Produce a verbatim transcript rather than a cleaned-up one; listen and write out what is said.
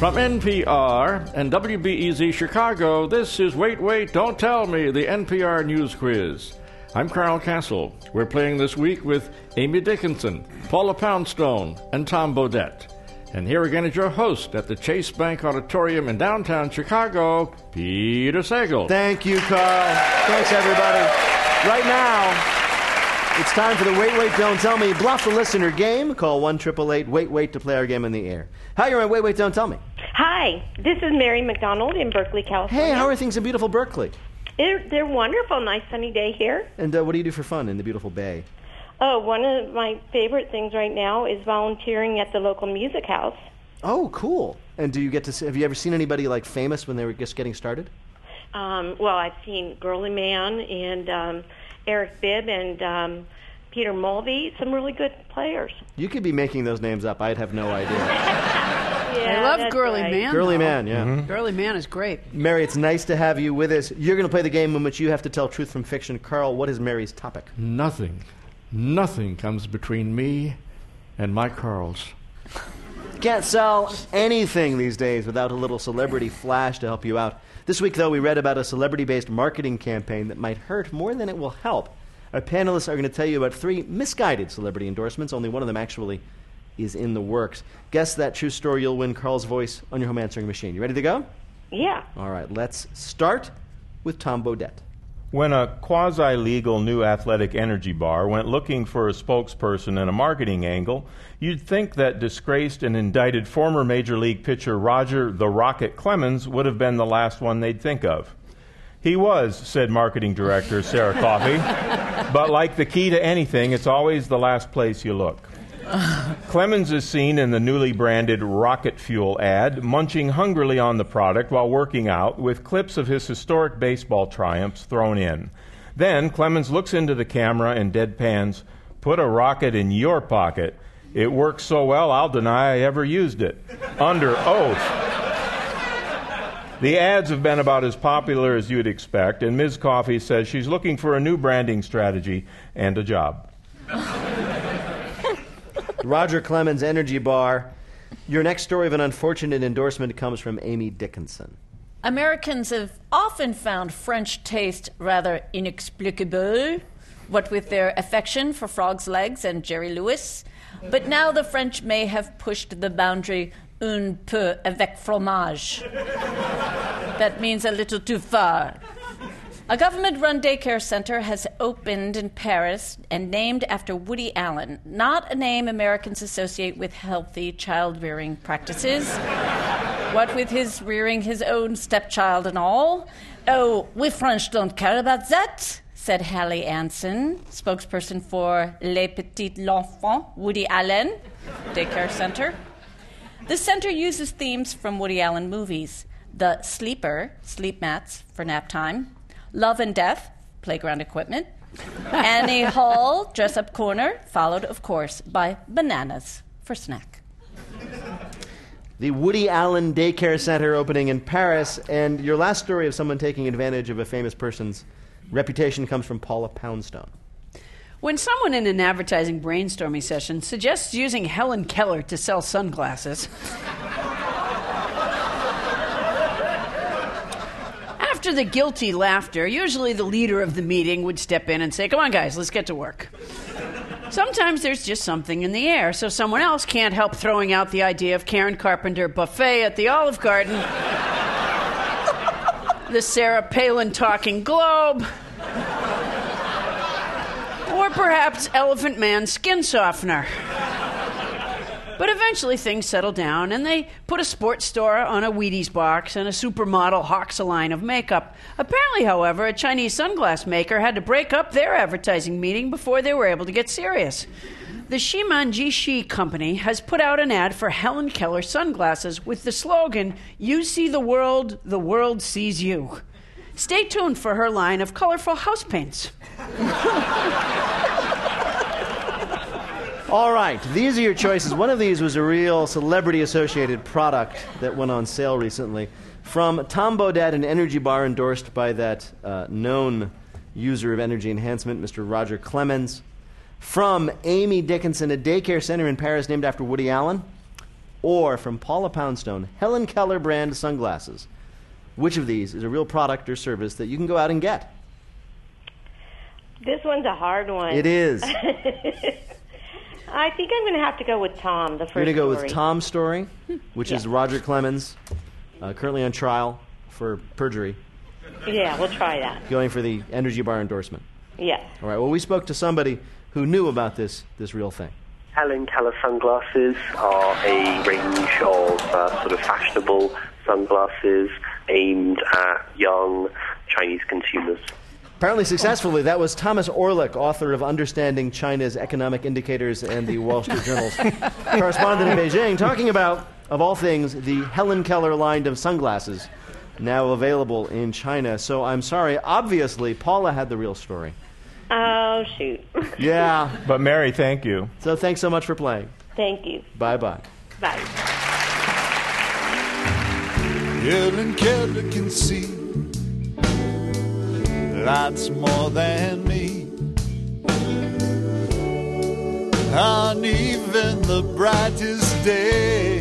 From N P R and W B E Z Chicago, this is Wait, Wait, Don't Tell Me, the N P R News Quiz. I'm Carl Castle. We're playing this week with Amy Dickinson, Paula Poundstone, and Tom Bodett. And here again is your host at the Chase Bank Auditorium in downtown Chicago, Peter Sagal. Thank you, Carl. Thanks, everybody. Right now, it's time for the Wait, Wait, Don't Tell Me Bluff the Listener game. Call one eight eight eight wait wait to play our game in the air. Hi, you're on Wait, Wait, Don't Tell Me. Hi, this is Mary McDonald in Berkeley, California. Hey, how are things in beautiful Berkeley? They're, they're wonderful. Nice sunny day here. And uh, what do you do for fun in the beautiful Bay? Oh, one of my favorite things right now is volunteering at the local music house. Oh, cool. And do you get to see, have you ever seen anybody like famous when they were just getting started? Um, well, I've seen Girly Man and um, Eric Bibb and um, Peter Mulvey, some really good players. You could be making those names up. I'd have no idea. Yeah, I love that's Girly right. Man. Girly though. Man, yeah. Mm-hmm. Girly Man is great. Mary, it's nice to have you with us. You're going to play the game in which you have to tell truth from fiction. Carl, what is Mary's topic? Nothing, nothing comes between me and my Carls. Can't sell anything these days without a little celebrity flash to help you out. This week, though, we read about a celebrity-based marketing campaign that might hurt more than it will help. Our panelists are going to tell you about three misguided celebrity endorsements. Only one of them actually is in the works. Guess that true story, you'll win Carl's voice on your home answering machine. You ready to go? Yeah. All right, let's start with Tom Bodett. When a quasi-legal new athletic energy bar went looking for a spokesperson and a marketing angle, you'd think that disgraced and indicted former Major League pitcher Roger the Rocket Clemens would have been the last one they'd think of. He was, said marketing director Sarah Coffey, but like the key to anything, it's always the last place you look. Clemens is seen in the newly branded Rocket Fuel ad, munching hungrily on the product while working out, with clips of his historic baseball triumphs thrown in. Then Clemens looks into the camera and deadpans, "Put a rocket in your pocket. It works so well, I'll deny I ever used it." Under oath. The ads have been about as popular as you'd expect, and Miz Coffey says she's looking for a new branding strategy and a job. Roger Clemens Energy Bar. Your next story of an unfortunate endorsement comes from Amy Dickinson. Americans have often found French taste rather inexplicable, what with their affection for Frog's Legs and Jerry Lewis. But now the French may have pushed the boundary un peu avec fromage. That means a little too far. A government-run daycare center has opened in Paris and named after Woody Allen, not a name Americans associate with healthy child-rearing practices. What with his rearing his own stepchild and all. Oh, we French don't care about that, said Hallie Anson, spokesperson for Les Petits L'Enfants, Woody Allen Daycare Center. The center uses themes from Woody Allen movies. The Sleeper, sleep mats for nap time. Love and Death, playground equipment. Annie Hall, dress-up corner, followed, of course, by bananas for snack. The Woody Allen Daycare Center opening in Paris, and your last story of someone taking advantage of a famous person's reputation comes from Paula Poundstone. When someone in an advertising brainstorming session suggests using Helen Keller to sell sunglasses, after the guilty laughter, usually the leader of the meeting would step in and say, "Come on, guys, let's get to work." Sometimes there's just something in the air, so someone else can't help throwing out the idea of Karen Carpenter buffet at the Olive Garden, the Sarah Palin talking globe, or perhaps Elephant Man skin softener. But eventually things settle down, and they put a sports store on a Wheaties box, and a supermodel hawks a line of makeup. Apparently, however, a Chinese sunglass maker had to break up their advertising meeting before they were able to get serious. The Shiman Jishi Company has put out an ad for Helen Keller sunglasses with the slogan, "You see the world, the world sees you." Stay tuned for her line of colorful house paints. All right, these are your choices. One of these was a real celebrity-associated product that went on sale recently. From Tom Bodett, an energy bar endorsed by that uh, known user of energy enhancement, Mister Roger Clemens. From Amy Dickinson, a daycare center in Paris named after Woody Allen. or from Paula Poundstone, Helen Keller brand sunglasses? Which of these is a real product or service that you can go out and get? This one's a hard one. It is. I think I'm going to have to go with Tom, the first You're going to go story. with Tom's story, which is Yeah. Roger Clemens, uh, currently on trial for perjury, Yeah, we'll try that. going for the Energy Bar endorsement. Yes. All right, well, we spoke to somebody who knew about this, this real thing. Helen Keller sunglasses are a range of uh, sort of fashionable sunglasses aimed at young Chinese consumers. Apparently successfully, that was Thomas Orlick, author of Understanding China's Economic Indicators and the Wall Street Journal's correspondent in Beijing, talking about, of all things, the Helen Keller line of sunglasses now available in China. So I'm sorry, obviously, Paula had the real story. Oh, shoot. Yeah. But Mary, thank you. So thanks so much for playing. Thank you. Bye-bye. Bye. Helen Keller can see lots more than me, and even the brightest day